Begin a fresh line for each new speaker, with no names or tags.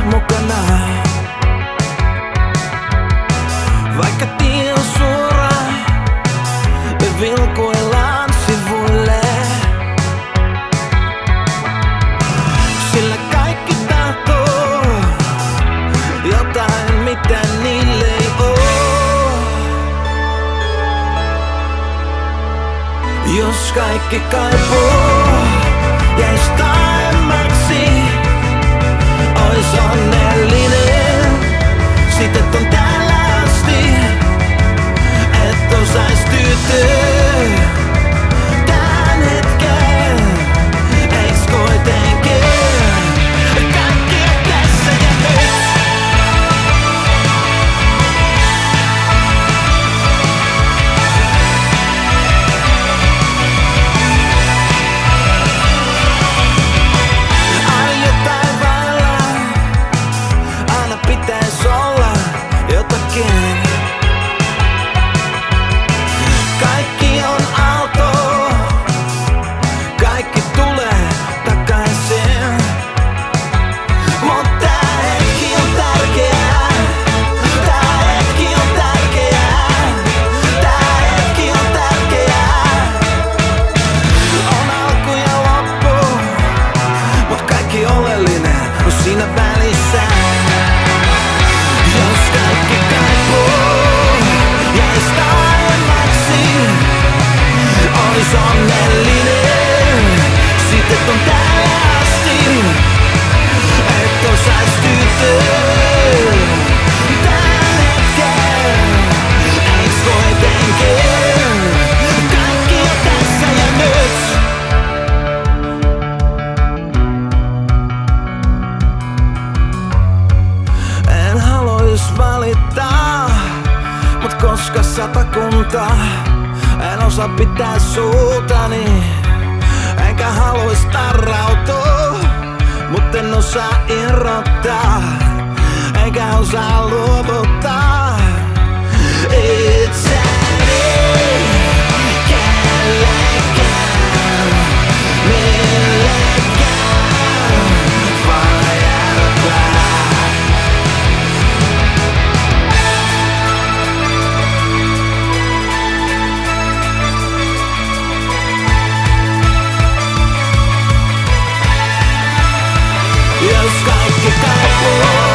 mukana. Vaikka tie on suora, me vilkuillaan sivuille. Sillä kaikki tahtoo jotain, mitä niille ei oo. Jos kaikki kaipuu jäis taiemmaksi, ois onnellinen. Sit et on täällä asti, et osais tyytyä tän hetken. Eiks kuitenkin kaikki on tässä ja nyt? Aina jotain vailla, aina pitäis olla jotakin. Kaikki on aalto, kaikki tulee takaisin. Mut tää hetki on tärkeä, tää hetki on tärkeä, tää hetki on tärkeä. On alku ja loppu, mut kaikki oleellinen on siinä välissä. Jos kaikki kaipuu jäis taiemmaksi, ois onnellinen. Sit et on täällä asti, et osais tyytyä tän hetken. Eiks kuitenkin kaikki on tässä ja nyt? En haluis valittaa, mut koska Satakunta en osaa pitää suutani, enkä haluis tarrautua, mut en osaa irrottaa, enkä osaa luovuttaa itseäni kellekään, millekään vai järpää. Jos kaikki kaipuu